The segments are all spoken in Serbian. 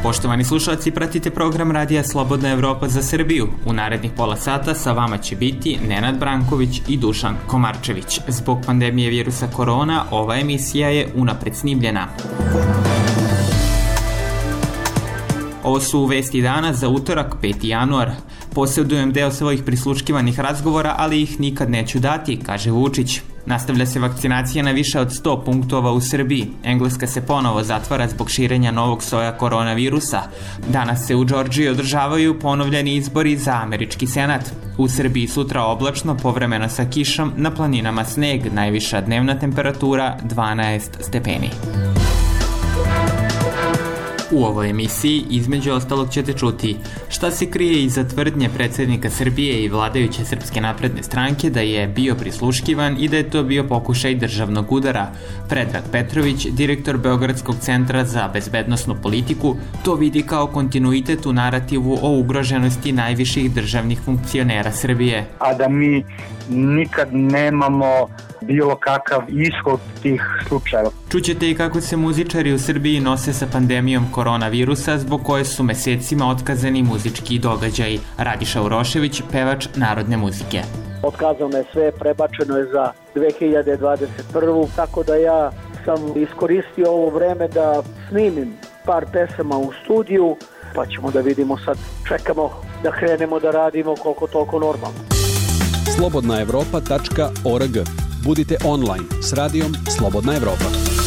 Poštovani slušalci, pratite program Radija Slobodna Evropa za Srbiju. U narednih pola sata sa vama će biti Nenad Branković i Dušan Komarčević. Zbog pandemije virusa korona, ova emisija je unapred snimljena. Ovo su vesti dana za utorak, 5. januar. Posjedujem deo svojih prisluškivanih razgovora, ali ih nikad neću dati, kaže Vučić. Nastavlja se vakcinacija na više od 100 punktova u Srbiji. Engleska se ponovo zatvara zbog širenja novog soja koronavirusa. Danas se u Džordžiji održavaju ponovljeni izbori za američki senat. U Srbiji sutra oblačno, povremeno sa kišom, na planinama sneg, najviša dnevna temperatura 12 stepeni. U ovoj emisiji, između ostalog, ćete čuti šta se krije iza tvrdnje predsjednika Srbije i vladajuće Srpske napredne stranke da je bio prisluškivan i da je to bio pokušaj državnog udara. Predrag Petrović, direktor Beogradskog centra za bezbednosnu politiku, to vidi kao kontinuitet u narativu o ugroženosti najviših državnih funkcionera Srbije. A da mi nikad nemamo bilo kakav ishod tih slučajeva. Čućete i kako se muzičari u Srbiji nose sa pandemijom koronavirusa, zbog koje su mesecima otkazani muzički događaji. Radiša Urošević, pevač narodne muzike. Otkazano je sve, prebačeno je za 2021. Tako da ja sam iskoristio ovo vreme da snimim par pesama u studiju, pa ćemo da vidimo sad, čekamo da krenemo da radimo koliko toliko normalno. slobodnaevropa.org. Budite online s radijom Slobodna Evropa.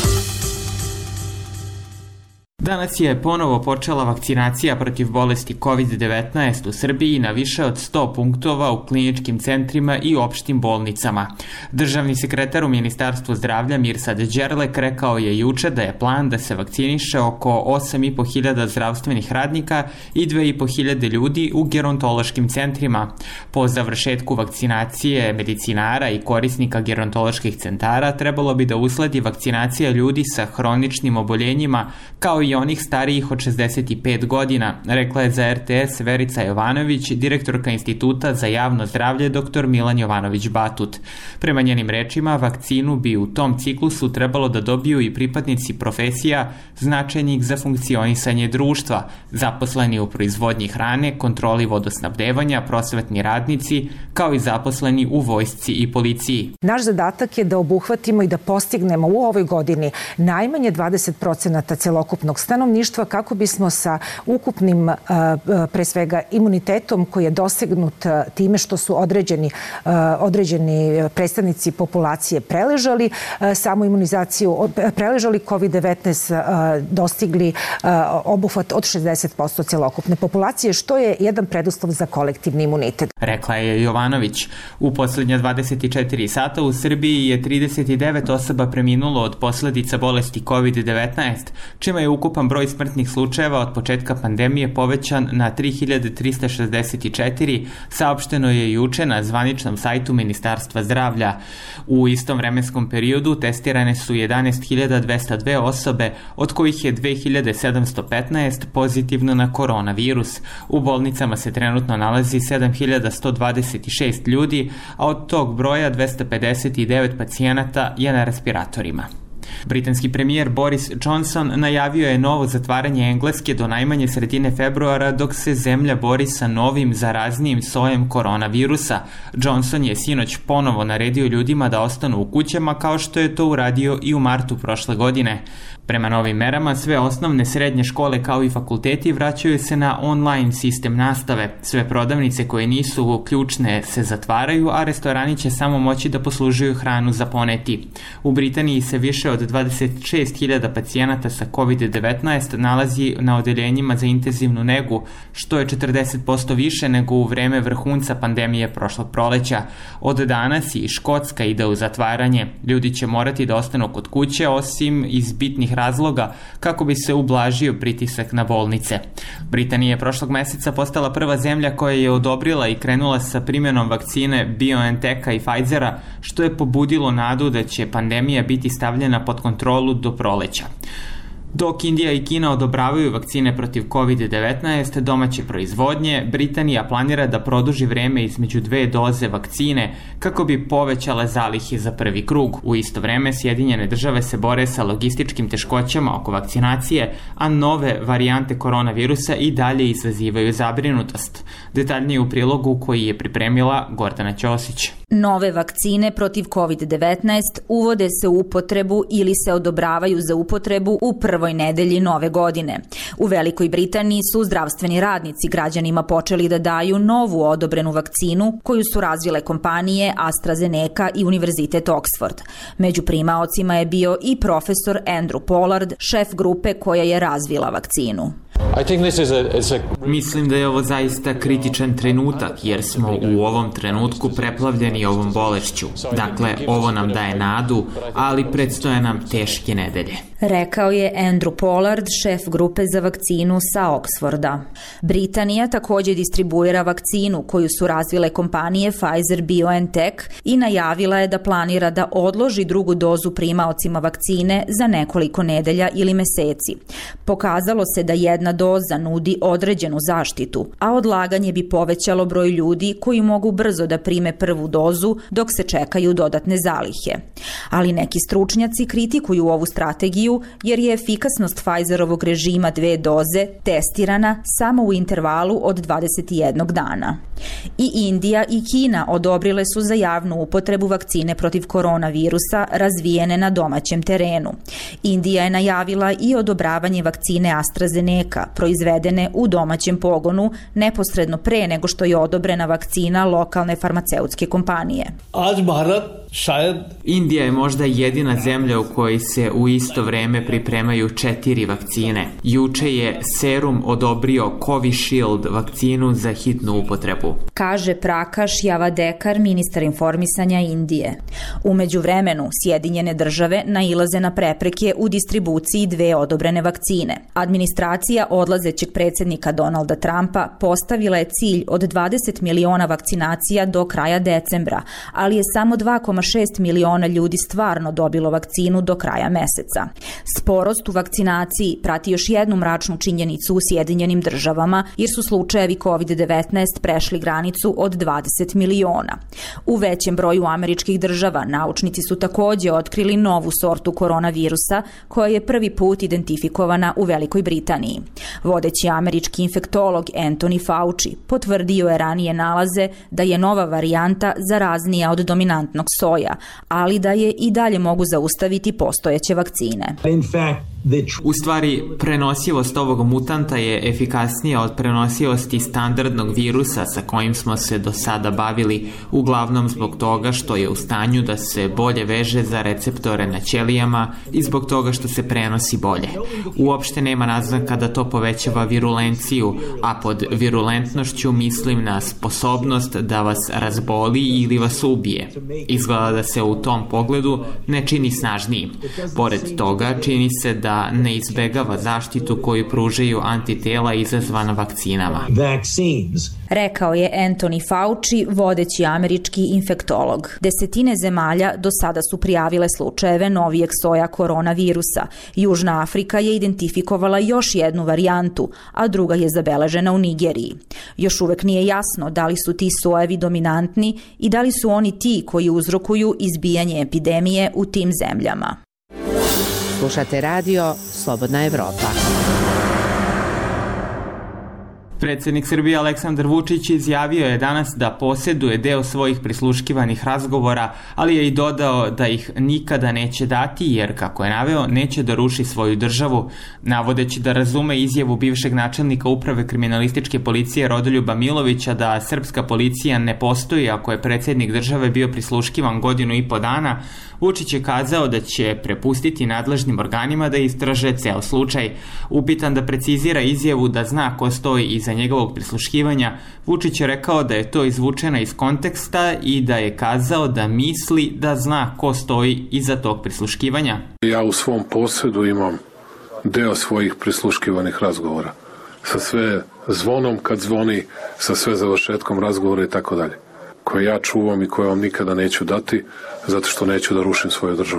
Danas je ponovo počela vakcinacija protiv bolesti COVID-19 u Srbiji na više od 100 punktova u kliničkim centrima i opštim bolnicama. Državni sekretar u Ministarstvu zdravlja Mirsad Đerlek rekao je juče da je plan da se vakciniše oko 8.500 zdravstvenih radnika i 2.500 ljudi u gerontološkim centrima. Po završetku vakcinacije medicinara i korisnika gerontoloških centara trebalo bi da usledi vakcinacija ljudi sa hroničnim oboljenjima kao i onih starijih od 65 godina, rekla je za RTS Verica Jovanović, direktorka Instituta za javno zdravlje dr. Milan Jovanović-Batut. Prema njenim rečima, vakcinu bi u tom ciklusu trebalo da dobiju i pripadnici profesija značajnih za funkcionisanje društva, zaposleni u proizvodnji hrane, kontroli vodosnabdevanja, prosvetni radnici, kao i zaposleni u vojsci i policiji. Naš zadatak je da obuhvatimo i da postignemo u ovoj godini najmanje 20% celokupnog stanovništva kako bismo sa ukupnim, pre svega, imunitetom koji je dosegnut time što su određeni predstavnici populacije preležali samu imunizaciju, preležali COVID-19, dostigli obuhvat od 60% celokupne populacije, što je jedan preduslov za kolektivni imunitet. Rekla je Jovanović. U poslednja 24 sata u Srbiji je 39 osoba preminulo od posledica bolesti COVID-19, čime je ukupan broj smrtnih slučajeva od početka pandemije povećan na 3364, saopšteno je juče na zvaničnom sajtu Ministarstva zdravlja. U istom vremenskom periodu testirane su 11.202 osobe, od kojih je 2.715 pozitivno na koronavirus. U bolnicama se trenutno nalazi 7.126 ljudi, a od tog broja 259 pacijenata je na respiratorima. Britanski premijer Boris Johnson najavio je novo zatvaranje Engleske do najmanje sredine februara dok se zemlja bori sa novim zaraznijim sojem koronavirusa. Johnson je sinoć ponovo naredio ljudima da ostanu u kućama kao što je to uradio i u martu prošle godine. Prema novim merama, sve osnovne srednje škole kao i fakulteti vraćaju se na online sistem nastave. Sve prodavnice koje nisu ključne se zatvaraju, a restorani će samo moći da poslužuju hranu za poneti. U Britaniji se više od 26.000 pacijenata sa COVID-19 nalazi na odeljenjima za intenzivnu negu, što je 40% više nego u vreme vrhunca pandemije prošlog proleća. Od danas i Škotska ide u zatvaranje. Ljudi će morati da ostanu kod kuće, osim iz bitnih razloga, kako bi se ublažio pritisak na bolnice. Britanija je prošlog meseca postala prva zemlja koja je odobrila i krenula sa primjenom vakcine BioNTecha i Pfizera, što je pobudilo nadu da će pandemija biti stavljena pod kontrolu do proleća. Dok Indija i Kina odobravaju vakcine protiv COVID-19 domaće proizvodnje, Britanija planira da produži vreme između 2 doze vakcine kako bi povećala zalihe za prvi krug. U isto vreme Sjedinjene države se bore sa logističkim teškoćama oko vakcinacije, a nove varijante koronavirusa i dalje izazivaju zabrinutost. Detaljnije u prilogu koji je pripremila Gordana Ćosić. Nove vakcine protiv COVID-19 uvode se u upotrebu ili se odobravaju za upotrebu u prvoj nedelji nove godine. U Velikoj Britaniji su zdravstveni radnici građanima počeli da daju novu odobrenu vakcinu koju su razvile kompanije AstraZeneca i Univerzitet Oxford. Među primaocima je bio i profesor Andrew Pollard, šef grupe koja je razvila vakcinu. Mislim da je ovo zaista kritičan trenutak jer smo u ovom trenutku preplavljeni ovom bolešću. Dakle, ovo nam daje nadu, ali predstoje nam teške nedelje. Rekao je Andrew Pollard, šef grupe za vakcinu sa Oxforda. Britanija također distribuira vakcinu koju su razvile kompanije Pfizer-BioNTech i najavila je da planira da odloži drugu dozu primaocima vakcine za nekoliko nedelja ili meseci. Pokazalo se da jedna doza nudi određenu zaštitu, a odlaganje bi povećalo broj ljudi koji mogu brzo da prime prvu dozu dok se čekaju dodatne zalihe. Ali neki stručnjaci kritikuju ovu strategiju jer je efikasnost Pfizerovog režima 2 doze testirana samo u intervalu od 21 dana. I Indija i Kina odobrile su za javnu upotrebu vakcine protiv koronavirusa razvijene na domaćem terenu. Indija je najavila i odobravanje vakcine AstraZeneca proizvedene u domaćem pogonu neposredno pre nego što je odobrena vakcina lokalne farmaceutske kompanije. Indija je možda jedina zemlja u kojoj se u isto vreme pripremaju 4 vakcine. Juče je Serum odobrio Covishield vakcinu za hitnu upotrebu. Kaže Prakash Javadekar, ministar informisanja Indije. U međuvremenu, Sjedinjene države nailaze na prepreke u distribuciji 2 odobrene vakcine. Administracija odlazećeg predsjednika Donalda Trumpa postavila je cilj od 20 miliona vakcinacija do kraja decembra, ali je samo 2,6 miliona ljudi stvarno dobilo vakcinu do kraja meseca. Sporost u vakcinaciji prati još jednu mračnu činjenicu u Sjedinjenim državama, jer su slučajevi COVID-19 prešli granicu od 20 miliona. U većem broju američkih država naučnici su također otkrili novu sortu koronavirusa koja je prvi put identifikovana u Velikoj Britaniji. Vodeći američki infektolog Anthony Fauci potvrdio je ranije nalaze da je nova varijanta zaraznija od dominantnog soja, ali da je i dalje mogu zaustaviti postojeće vakcine. U stvari, prenosivost ovog mutanta je efikasnija od prenosivosti standardnog virusa sa kojim smo se do sada bavili, uglavnom zbog toga što je u stanju da se bolje veže za receptore na ćelijama i zbog toga što se prenosi bolje. Uopšte nema naznaka da to povećava virulenciju, a pod virulentnošću mislim na sposobnost da vas razboli ili vas ubije. Izgleda da se u tom pogledu ne čini snažnijim. Pored toga, čini se da ne izbegava zaštitu koju pružaju antitela izazvana vakcinama. Rekao je Anthony Fauci, vodeći američki infektolog. Desetine zemalja do sada su prijavile slučajeve novijeg soja koronavirusa. Južna Afrika je identifikovala još jednu varijantu, a druga je zabeležena u Nigeriji. Još uvek nije jasno da li su ti sojevi dominantni i da li su oni ti koji uzrokuju izbijanje epidemije u tim zemljama. Slušate radio Slobodna Evropa. Predsjednik Srbije Aleksandar Vučić izjavio je danas da posjeduje deo svojih prisluškivanih razgovora, ali je i dodao da ih nikada neće dati jer, kako je naveo, neće da ruši svoju državu, navodeći da razume izjavu bivšeg načelnika uprave kriminalističke policije Rodoljuba Milovića da srpska policija ne postoji ako je predsjednik države bio prisluškivan 1,5 godina. Vučić je kazao da će prepustiti nadležnim organima da istraže ceo slučaj. Upitan da precizira izjavu da zna ko stoji iza njegovog prisluškivanja, Vučić je rekao da je to izvučeno iz konteksta i da je kazao da misli da zna ko stoji iza tog prisluškivanja. Ja u svom posjedu imam deo svojih prisluškivanih razgovora. Sa sve zvonom kad zvoni, sa sve završetkom razgovora i tako dalje. Koje ja čuvam i koje vam nikada neću dati, zato što neću da rušim svoju državu.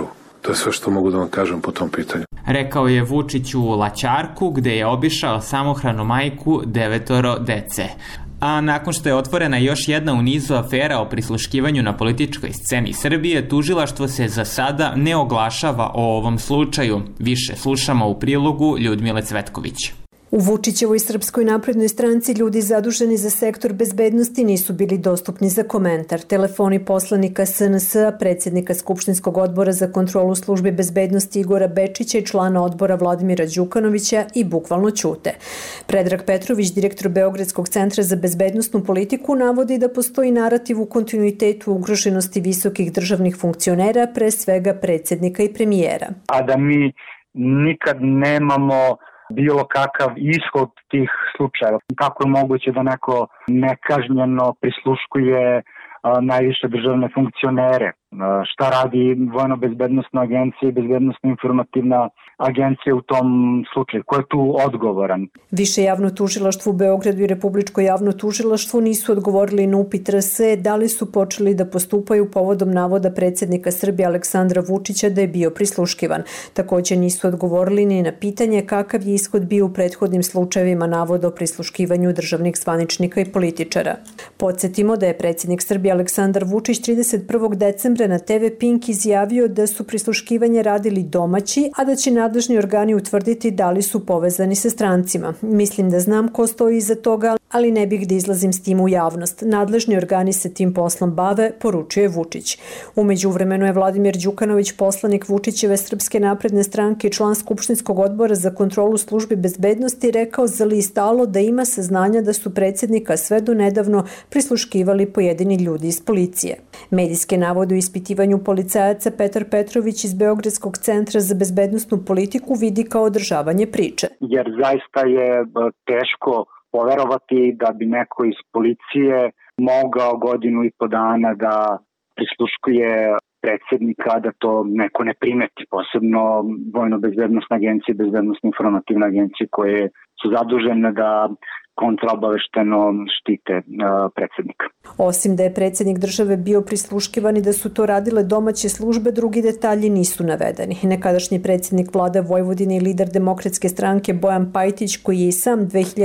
To je sve što mogu da vam kažem po tom pitanju. Rekao je Vučić u Laćarku, gde je obišao samohranu majku 9 dece. A nakon što je otvorena još jedna u nizu afera o prisluškivanju na političkoj sceni Srbije, tužilaštvo se za sada ne oglašava o ovom slučaju. Više slušamo u prilogu Ljudmile Cvetković. U Vučićevoj Srpskoj naprednoj stranci ljudi zaduženi za sektor bezbednosti nisu bili dostupni za komentar. Telefoni poslanika SNS-a, predsjednika Skupštinskog odbora za kontrolu službe bezbednosti Igora Bečića i člana odbora Vladimira Đukanovića i bukvalno ćute. Predrag Petrović, direktor Beogradskog centra za bezbednostnu politiku, navodi da postoji narativ u kontinuitetu ugroženosti visokih državnih funkcionera, pre svega predsjednika i premijera. A da mi nikad nemamo bilo kakav ishod tih slučajeva. Kako je moguće da neko nekažnjeno prisluškuje najviše državne funkcionere? Šta radi Vojno-bezbednostna agencija i Bezbednostno-informativna agencija u tom slučaju? Ko je tu odgovoran? Više javno tužilaštvo u Beogradu i Republičko javno tužilaštvo nisu odgovorili na upit RS da li su počeli da postupaju povodom navoda predsjednika Srbije Aleksandra Vučića da je bio prisluškivan. Također nisu odgovorili ni na pitanje kakav je ishod bio u prethodnim slučajevima navoda o prisluškivanju državnih zvaničnika i političara. Podsjetimo da je predsjednik Srbije Aleksandar Vučić 31. decembra na TV Pink izjavio da su prisluškivanje radili domaći, a da će nadležni organi utvrditi da li su povezani sa strancima. Mislim da znam ko stoji iza toga, ali ne bih da izlazim s tim u javnost. Nadležni organi se tim poslom bave, poručuje Vučić. U međuvremenu je Vladimir Đukanović, poslanik Vučićeve Srpske napredne stranke i član Skupštinskog odbora za kontrolu službe bezbednosti, rekao za list Alo da ima saznanja da su predsjednika sve do nedavno prisluškivali pojedini ljudi iz policije. Medijske navode u ispitivanju policajaca Petar Petrović iz Beogradskog centra za bezbednostnu politiku vidi kao održavanje priče. Jer zaista je teško poverovati da bi neko iz policije mogao godinu i po dana da prisluškuje predsjednika, da to neko ne primeti, posebno Vojno-bezbednostna agencija i Bezbednostno-informativna agencija koje su zadužene da kontraobavešteno štite predsjednika. Osim da je predsjednik države bio prisluškivan i da su to radile domaće službe, drugi detalji nisu navedeni. Nekadašnji predsjednik vlade Vojvodine i lider Demokratske stranke Bojan Pajtić, koji je i sam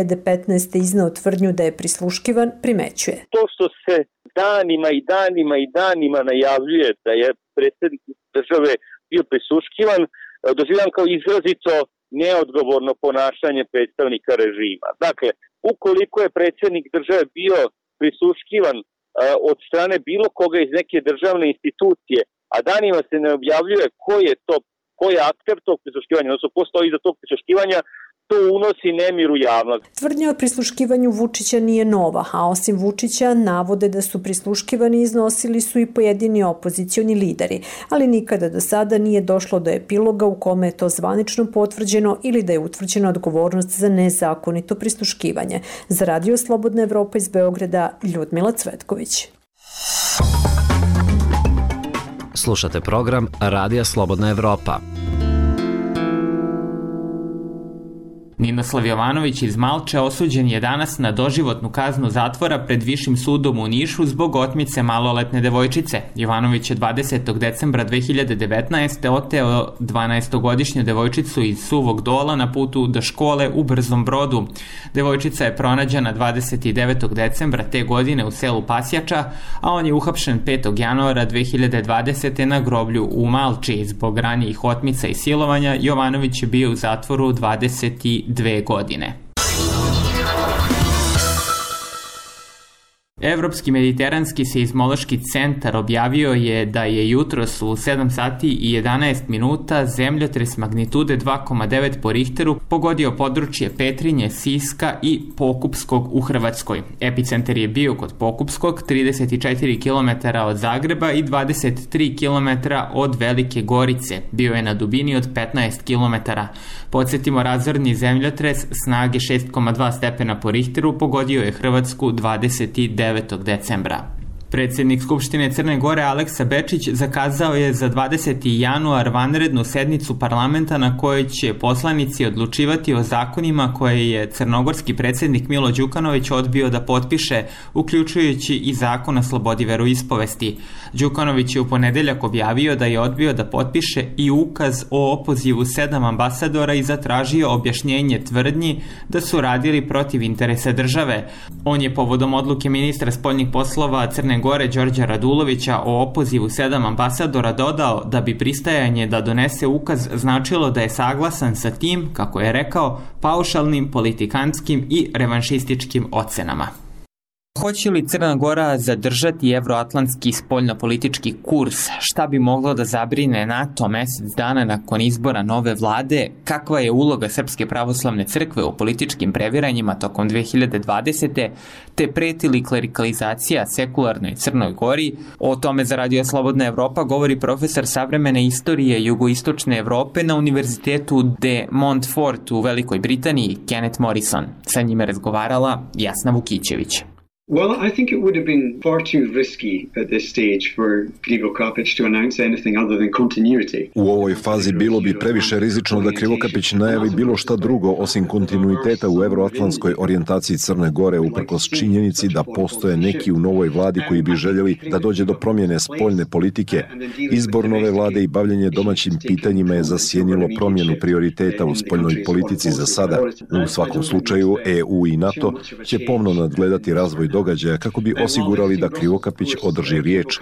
2015. izneo tvrdnju da je prisluškivan, primećuje. To što se danima najavljuje da je predsjednik države bio prisluškivan, doživljavam kao izrazito neodgovorno ponašanje predstavnika režima. Dakle, ukoliko je predsjednik države bio prisluškivan od strane bilo koga iz neke državne institucije, a danima se ne objavljuje ko je akter tog prisluškivanja, odnosno ko stoji iza tog prisluškivanja, to unosi nemir u javnost. Tvrdnja o prisluškivanju Vučića nije nova, a osim Vučića navode da su prisluškivani iznosili su i pojedini opozicioni lideri, ali nikada do sada nije došlo do epiloga u kome je to zvanično potvrđeno ili da je utvrđena odgovornost za nezakonito prisluškivanje. Za Radio Slobodna Evropa iz Beograda, Ljudmila Cvetković. Slušate program Radija Slobodna Evropa. Ninoslav Jovanović iz Malče osuđen je danas na doživotnu kaznu zatvora pred Višim sudom u Nišu zbog otmice maloletne devojčice. Jovanović je 20. decembra 2019. oteo 12-godišnju devojčicu iz Suvog Dola na putu do škole u Brzom Brodu. Devojčica je pronađena 29. decembra te godine u selu Pasjača, a on je uhapšen 5. januara 2020. na groblju u Malči. Zbog ranijih otmica i silovanja Jovanović je bio u zatvoru 22 godine. Evropski mediteranski seizmološki centar objavio je da je jutros u 7 sati i 11 minuta zemljotres magnitude 2,9 po Richteru pogodio područje Petrinje, Siska i Pokupskog u Hrvatskoj. Epicentar je bio kod Pokupskog, 34 km od Zagreba i 23 km od Velike Gorice. Bio je na dubini od 15 km. Podsjetimo, razorni zemljotres snage 6,2 stepena po Richteru pogodio je Hrvatsku 29. decembra. Predsjednik Skupštine Crne Gore Aleksa Bečić zakazao je za 20. januar vanrednu sednicu parlamenta na kojoj će poslanici odlučivati o zakonima koje je crnogorski predsjednik Milo Đukanović odbio da potpiše, uključujući i zakon o slobodi veroispovesti. Đukanović je u ponedeljak objavio da je odbio da potpiše i ukaz o opozivu 7 ambasadora i zatražio objašnjenje tvrdnji da su radili protiv interesa države. On je povodom odluke ministra spoljnih poslova Crne Gore Đorđa Radulovića o opozivu 7 ambasadora dodao da bi pristajanje da donese ukaz značilo da je saglasan sa tim, kako je rekao, paušalnim, politikanskim i revanšističkim ocenama. Hoće li Crna Gora zadržati evroatlantski spoljnopolitički kurs? Šta bi moglo da zabrine NATO mesec dana nakon izbora nove vlade? Kakva je uloga Srpske pravoslavne crkve u političkim previranjima tokom 2020. te preti li klerikalizacija sekularnoj Crnoj Gori? O tome za Radio Slobodna Evropa govori profesor savremene istorije jugoistočne Evrope na Univerzitetu de Montfort u Velikoj Britaniji, Kenneth Morrison. Sa njime razgovarala Jasna Vukićević. Well, I think it would have been far too risky at this stage for Krivokapić to announce anything other than continuity. U ovoj fazi bilo bi previše rizično da Krivokapić najavi bilo šta drugo osim kontinuiteta u evroatlantskoj orijentaciji Crne Gore, uprkos činjenici da postoje neki u novoj vladi koji bi željeli da dođe do promjene spoljne politike. Izbor nove vlade i bavljenje domaćim pitanjima je zasjenilo promjenu prioriteta u spoljnoj politici za sada. U svakom slučaju, EU i NATO će pomno nadgledati razvoj događaja kako bi osigurali da Krivokapić održi riječ.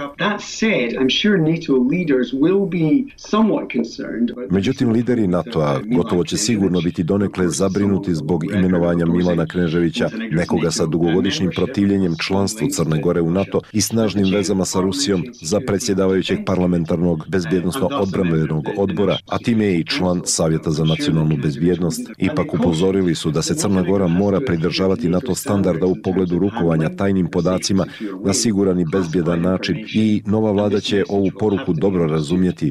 Međutim, lideri NATO-a gotovo će sigurno biti donekle zabrinuti zbog imenovanja Milana Kneževića, nekoga sa dugogodišnjim protivljenjem članstvu Crne Gore u NATO i snažnim vezama sa Rusijom, za predsjedavajućeg parlamentarnog bezbjednosno-odbrambenog odbora, a time je i član Savjeta za nacionalnu bezbjednost. Ipak upozorili su da se Crna Gora mora pridržavati NATO standarda u pogledu rukovanja tajnim podacima na siguran i bezbjedan način i nova vlada će ovu poruku dobro razumjeti.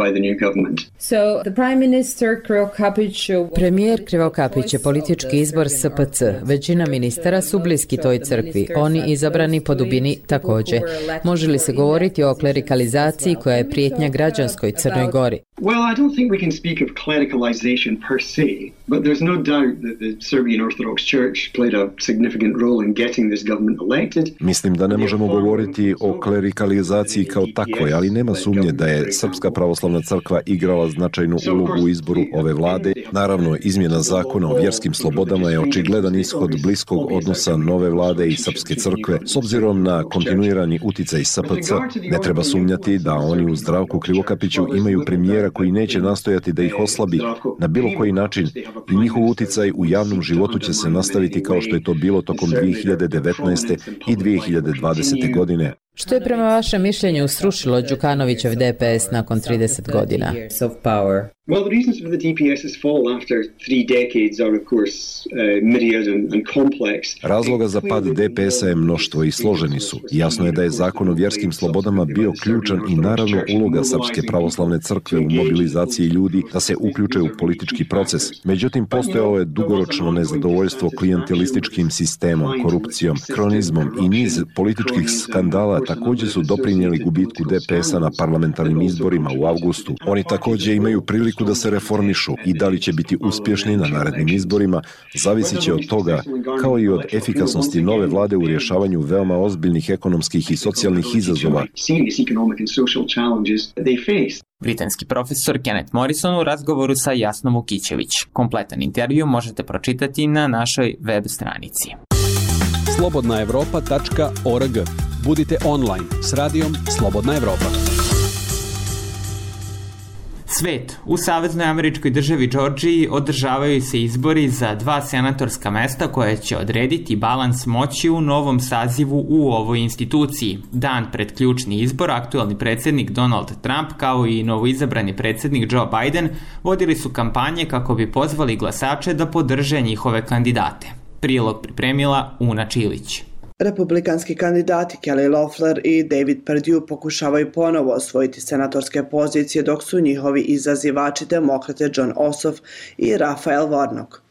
Premijer Krivokapić je politički izbor SPC. Većina ministara su bliski toj crkvi. Oni izabrani po dubini također. Može li se govoriti o klerikalizaciji koja je prijetnja građanskoj Crnoj Gori? Well, I don't think we can speak of clericalization per se, but there's no doubt that the Serbian Orthodox Church played a significant role in getting this government elected. Mislim da ne možemo govoriti o klerikalizaciji kao takvoj, ali nema sumnje da je Srpska pravoslavna crkva igrala značajnu ulogu u izboru ove vlade. Naravno, izmjena zakona o vjerskim slobodama je očigledan ishod bliskog odnosa nove vlade i Srpske crkve. S obzirom na kontinuirani uticaj SPC, ne treba sumnjati da oni u Zdravku Krivokapiću imaju premijera koji neće nastojati da ih oslabi na bilo koji način i njihov uticaj u javnom životu će se nastaviti kao što je to bilo tokom 2019. i 2020. godine. Što je prema vašem mišljenju srušilo Đukanovićev DPS nakon 30 godina? Well, the reasons for the DPS's fall after 3 decades are, of course, myriad and complex. Razloga za pad DPS-a je mnoštvo i složeni su. Jasno je da je zakon o vjerskim slobodama bio ključan i naravno uloga Srpske pravoslavne crkve u mobilizaciji ljudi da se uključe u politički proces. Međutim, postojalo je dugoročno nezadovoljstvo klijentelističkim sistemom, korupcijom, kronizmom i niz političkih skandala također su doprinijeli gubitku DPS-a na parlamentarnim izborima u avgustu. Oni također imaju priliku da se reformišu i da li će biti uspješni na narednim izborima zavisit će od toga, kao i od efikasnosti nove vlade u rješavanju veoma ozbiljnih ekonomskih i socijalnih izazova. Britanski profesor Kenneth Morrison u razgovoru sa Jasnom Vukićević. Kompletan intervju možete pročitati na našoj web stranici. slobodnaevropa.org. Budite online s radijom Slobodna Evropa. Svet. U Saveznoj američkoj državi Džordžiji održavaju se izbori za 2 senatorska mesta koje će odrediti balans moći u novom sazivu u ovoj instituciji. Dan pred ključni izbor, aktualni predsjednik Donald Trump kao i novoizabrani predsjednik Joe Biden vodili su kampanje kako bi pozvali glasače da podrže njihove kandidate. Prilog pripremila Una Čilić. Republikanski kandidati Kelly Loeffler i David Perdue pokušavaju ponovo osvojiti senatorske pozicije, dok su njihovi izazivači demokrate Jon Ossoff i Raphael Warnock.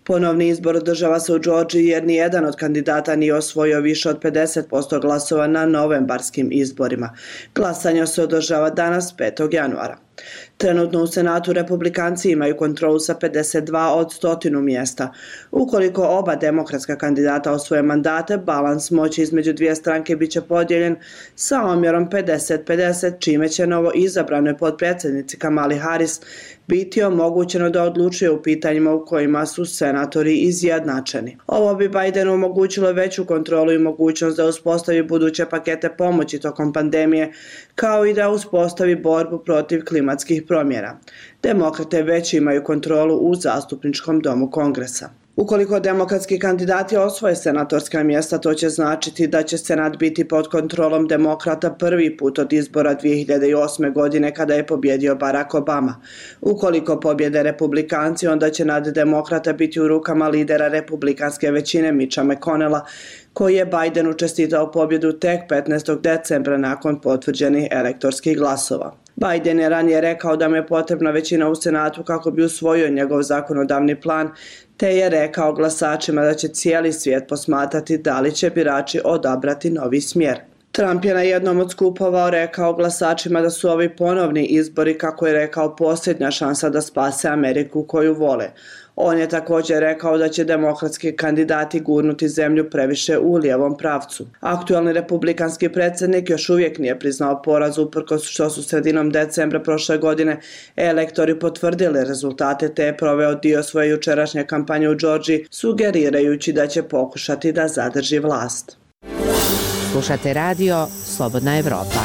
Ponovni izbor održava se u Džordžiji jer nijedan od kandidata nije osvojio više od 50% glasova na novembarskim izborima. Glasanje se održava danas 5. januara. Trenutno u Senatu republikanci imaju kontrolu sa 52 od 100 mjesta. Ukoliko oba demokratska kandidata osvoje mandate, balans moći između dvije stranke biće podijeljen sa omjerom 50-50, čime će novo izabranoj potpredsjednici Kamali Harris biti omogućeno da odlučuje u pitanjima u kojima su senatori izjednačeni. Ovo bi Bidenu omogućilo veću kontrolu i mogućnost da uspostavi buduće pakete pomoći tokom pandemije, kao i da uspostavi borbu protiv klimatskih promjena. Demokrate već imaju kontrolu u zastupničkom domu Kongresa. Ukoliko demokratski kandidati osvoje senatorska mjesta, to će značiti da će Senat biti pod kontrolom demokrata prvi put od izbora 2008. godine kada je pobjedio Barack Obama. Ukoliko pobjede republikanci, onda će nad demokrata biti u rukama lidera republikanske većine Mitcha McConnella, koji je Bidenu čestitao pobjedu tek 15. decembra nakon potvrđenih elektorskih glasova. Biden je ranije rekao da mu je potrebna većina u Senatu kako bi usvojio njegov zakonodavni plan, te je rekao glasačima da će cijeli svijet posmatrati da li će birači odabrati novi smjer. Trump je na jednom od skupova rekao glasačima da su ovi ponovni izbori, kako je rekao, posljednja šansa da spase Ameriku koju vole. On je također rekao da će demokratski kandidati gurnuti zemlju previše u lijevom pravcu. Aktualni republikanski predsjednik još uvijek nije priznao poraz, uprkos što su sredinom decembra prošle godine elektori potvrdili rezultate, te je proveo dio svoje jučerašnje kampanje u Džordžiji, sugerirajući da će pokušati da zadrži vlast. Slušate radio Slobodna Evropa.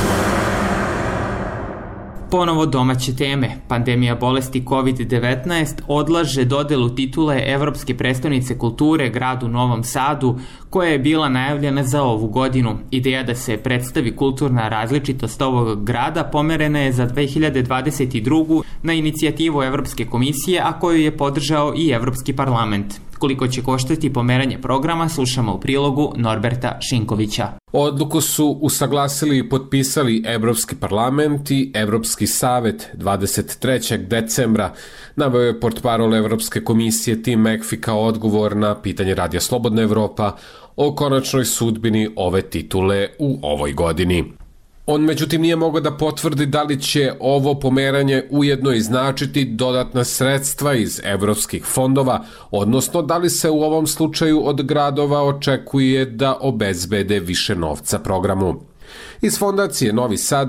Ponovo domaće teme. Pandemija bolesti COVID-19 odlaže dodelu titule Evropske prestonice kulture gradu Novom Sadu, koja je bila najavljena za ovu godinu. Ideja da se predstavi kulturna različitost ovog grada pomerena je za 2022. na inicijativu Evropske komisije, a koju je podržao i Evropski parlament. Koliko će koštati pomeranje programa, slušamo u prilogu Norberta Šinkovića. Odluku su usaglasili i potpisali Evropski parlament i Evropski savet 23. decembra, naveo je portparol Evropske komisije Tim McPhee kao odgovor na pitanje Radija Slobodna Evropa o konačnoj sudbini ove titule u ovoj godini. On međutim nije mogao da potvrdi da li će ovo pomeranje ujedno i značiti dodatna sredstva iz evropskih fondova, odnosno da li se u ovom slučaju od gradova očekuje da obezbede više novca programu. Iz fondacije Novi Sad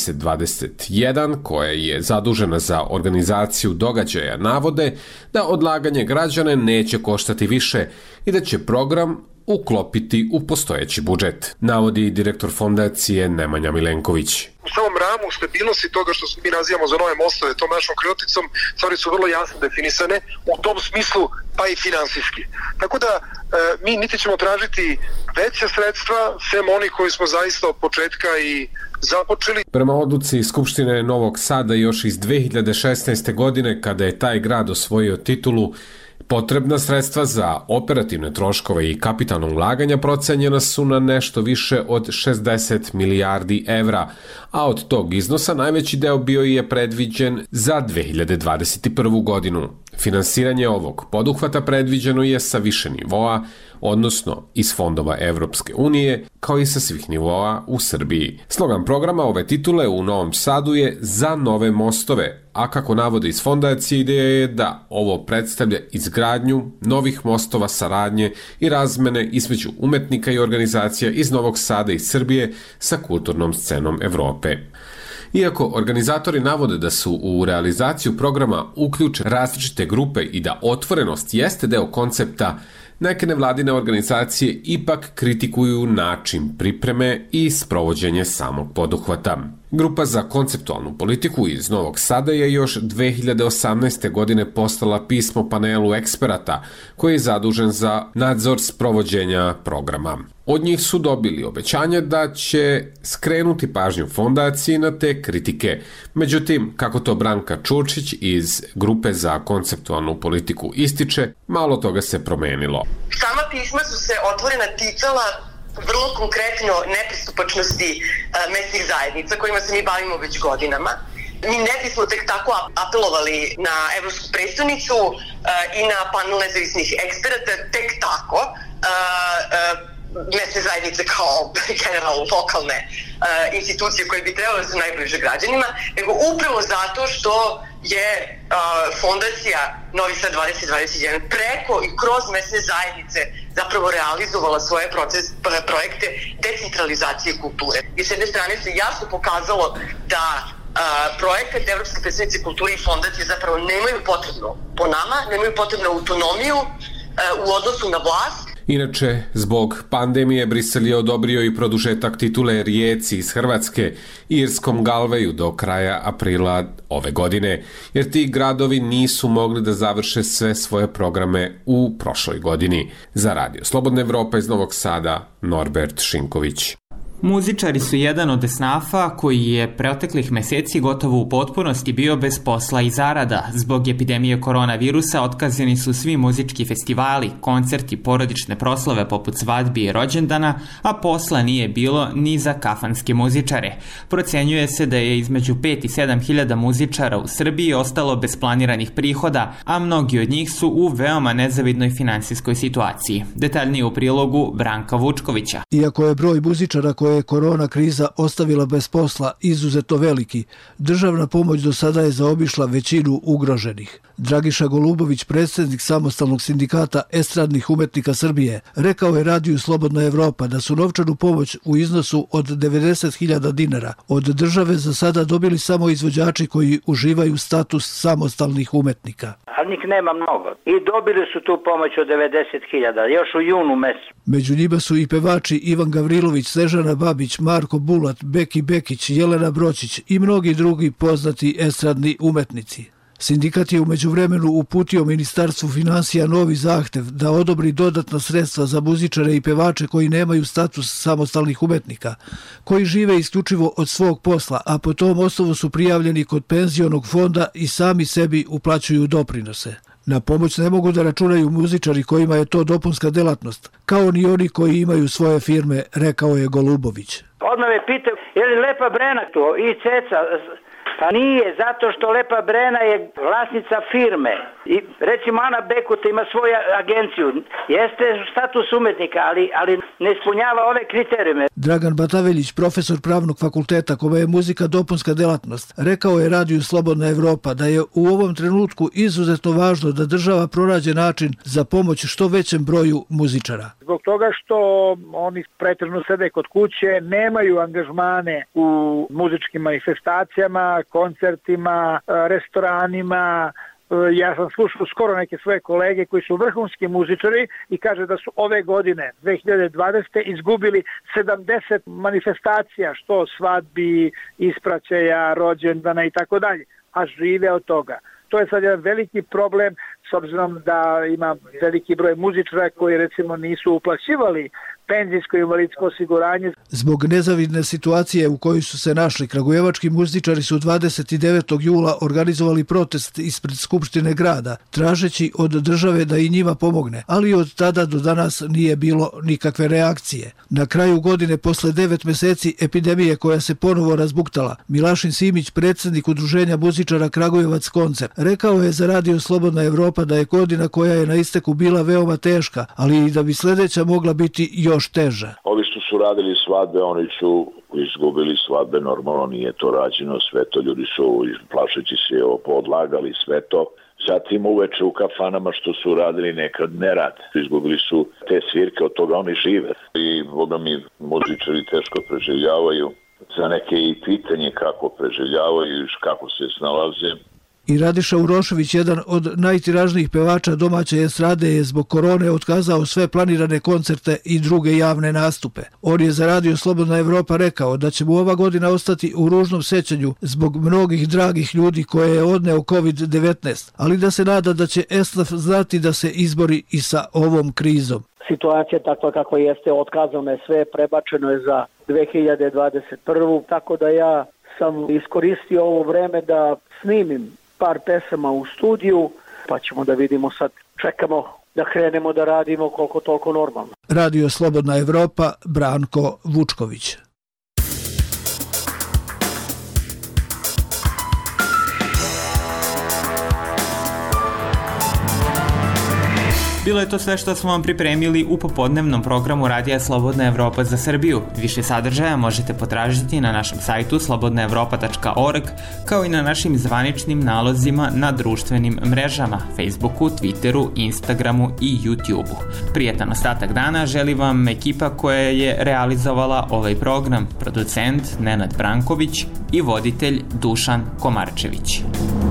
2021, koja je zadužena za organizaciju događaja, navode da odlaganje građana neće koštati više i da će program uklopiti u postojeći budžet, navodi direktor fondacije Nemanja Milenković. U samom ramu stabilnosti toga što mi nazivamo za nove mostove, tom našom krijoticom, stvari su vrlo jasno definisane, u tom smislu pa i finansijski. Tako da mi niti ćemo tražiti veće sredstva, sem oni koji smo zaista od početka i započeli. Prema odluci Skupštine Novog Sada još iz 2016. godine, kada je taj grad osvojio titulu, potrebna sredstva za operativne troškove i kapitalno ulaganja procenjena su na nešto više od 60 milijardi evra, a od tog iznosa najveći deo bio je predviđen za 2021. godinu. Finansiranje ovog poduhvata predviđeno je sa više nivoa, odnosno iz fondova Evropske unije, kao i sa svih nivoa u Srbiji. Slogan programa ove titule u Novom Sadu je Za nove mostove, a kako navode iz fondacije, ideja je da ovo predstavlja izgradnju novih mostova saradnje i razmene između umetnika i organizacija iz Novog Sada i Srbije sa kulturnom scenom Evrope. Iako organizatori navode da su u realizaciju programa uključene različite grupe i da otvorenost jeste deo koncepta, neke nevladine organizacije ipak kritikuju način pripreme i sprovođenje samog poduhvata. Grupa za konceptualnu politiku iz Novog Sada je još 2018. godine poslala pismo panelu eksperata koji je zadužen za nadzor sprovođenja programa. Od njih su dobili obećanje da će skrenuti pažnju fondaciji na te kritike. Međutim, kako to Branka Čurčić iz Grupe za konceptualnu politiku ističe, malo toga se promenilo. Sama pisma su se otvorena ticala vrlo konkretno nepristupačnosti mesnih zajednica kojima se mi bavimo već godinama Mi ne bismo tek tako apelovali na evropsku predstavnicu i na panel nezavisnih eksperata tek tako. Mesne zajednice kao generalno lokalne institucije koje bi trebale da su najbliže građanima, nego upravo zato što je fondacija Novi Sad 2021 preko i kroz mesne zajednice zapravo realizovala svoje projekte decentralizacije kulture. I s jedne strane se jasno pokazalo da projekat Evropske predstavnice kulture i fondacije zapravo nemaju potrebno, po nama, nemaju potrebnu autonomiju u odnosu na vlast. Inače, zbog pandemije Brisel je odobrio i produžetak titule Rijeci iz Hrvatske i Irskom Galveju do kraja aprila ove godine, jer ti gradovi nisu mogli da završe sve svoje programe u prošloj godini. Za Radio Slobodna Evropa iz Novog Sada, Norbert Šinković. Muzičari su jedan od esnafa koji je proteklih meseci gotovo u potpunosti bio bez posla i zarada. Zbog epidemije koronavirusa otkazani su svi muzički festivali, koncerti, porodične proslave poput svadbi i rođendana, a posla nije bilo ni za kafanske muzičare. Procenjuje se da je između 5 i 7 hiljada muzičara u Srbiji ostalo bez planiranih prihoda, a mnogi od njih su u veoma nezavidnoj finansijskoj situaciji. Detaljnije u prilogu Branka Vučkovića. Iako je broj muzičara koje je korona kriza ostavila bez posla izuzetno veliki, državna pomoć do sada je zaobišla većinu ugroženih. Dragiša Golubović, predsjednik Samostalnog sindikata estradnih umetnika Srbije, rekao je Radiju Slobodna Evropa da su novčanu pomoć u iznosu od 90.000 dinara od države za sada dobili samo izvođači koji uživaju status samostalnih umetnika. Ali njih nema mnogo. I dobili su tu pomoć od 90.000, još u junu mesecu. Među njima su i pevači Ivan Gavrilović, Snežana Babić, Marko Bulat, Beki Bekić, Jelena Bročić i mnogi drugi poznati estradni umetnici. Sindikat je u međuvremenu uputio Ministarstvu finansija novi zahtev da odobri dodatna sredstva za muzičare i pevače koji nemaju status samostalnih umetnika, koji žive isključivo od svog posla, a po tom osnovu su prijavljeni kod penzionog fonda i sami sebi uplaćuju doprinose. Na pomoć ne mogu da računaju muzičari kojima je to dopunska delatnost, kao ni oni koji imaju svoje firme, rekao je Golubović. Odmah me pitao, je li Lepa Brena to i Ceca? Pa nije, zato što Lepa Brena je vlasnica firme. I recimo Ana Bekuta ima svoju agenciju. Jeste status umetnika, ali ne ispunjava ove kriterijume. Dragan Bataveljić, profesor pravnog fakulteta kome je muzika dopunska delatnost, rekao je Radiju Slobodna Evropa da je u ovom trenutku izuzetno važno da država pronađe način za pomoć što većem broju muzičara. Zbog toga što oni pretežno sede kod kuće, nemaju angažmane u muzičkim manifestacijama, koncertima, restoranima. Ja sam slušao skoro neke svoje kolege koji su vrhunski muzičari i kaže da su ove godine, 2020. izgubili 70 manifestacija, što svadbi, ispraćaja, rođendana i tako dalje, a žive od toga. To je sad jedan veliki problem s obzirom da ima veliki broj muzičara koji recimo nisu uplaćivali penzijsko i invalidsko osiguranje. Zbog nezavidne situacije u kojoj su se našli, kragujevački muzičari su 29. jula organizovali protest ispred Skupštine grada, tražeći od države da i njima pomogne, ali od tada do danas nije bilo nikakve reakcije. Na kraju godine, posle 9 meseci epidemije koja se ponovo razbuktala, Milašin Simić, predsjednik Udruženja muzičara Kragujevac Koncert, rekao je za Radio Slobodna Evropa da je godina koja je na isteku bila veoma teška, ali i da bi sljedeća mogla biti još teža. Ovi što su radili svadbe, oni su izgubili svadbe, normalno nije to rađeno, sve to ljudi su plašeći se podlagali sve to. Zatim uveče u kafanama što su radili nekad ne rade. Izgubili su te svirke, od toga oni žive. I boga mi muzičari teško preživljavaju. Za neke i pitanje kako preživljavaju i kako se snalaze. I Radiša Urošević, jedan od najtiražnijih pevača domaće estrade, je zbog korone otkazao sve planirane koncerte i druge javne nastupe. On je za Radio Slobodna Evropa rekao da će mu ova godina ostati u ružnom sećanju zbog mnogih dragih ljudi koje je odneo COVID-19, ali da se nada da će esnaf znati da se izbori i sa ovom krizom. Situacija takva kako jeste, otkazano je sve, prebačeno je za 2021. Tako da ja sam iskoristio ovo vreme da snimim par pesama u studiju, pa ćemo da vidimo sad, čekamo da krenemo da radimo koliko toliko normalno. Radio Slobodna Evropa, Branko Vučković. Bilo je to sve što smo vam pripremili u popodnevnom programu Radija Slobodna Evropa za Srbiju. Više sadržaja možete potražiti na našem sajtu slobodnaevropa.org, kao i na našim zvaničnim nalozima na društvenim mrežama, Facebooku, Twitteru, Instagramu i YouTubeu. Prijetan ostatak dana želi vam ekipa koja je realizovala ovaj program, producent Nenad Branković i voditelj Dušan Komarčević.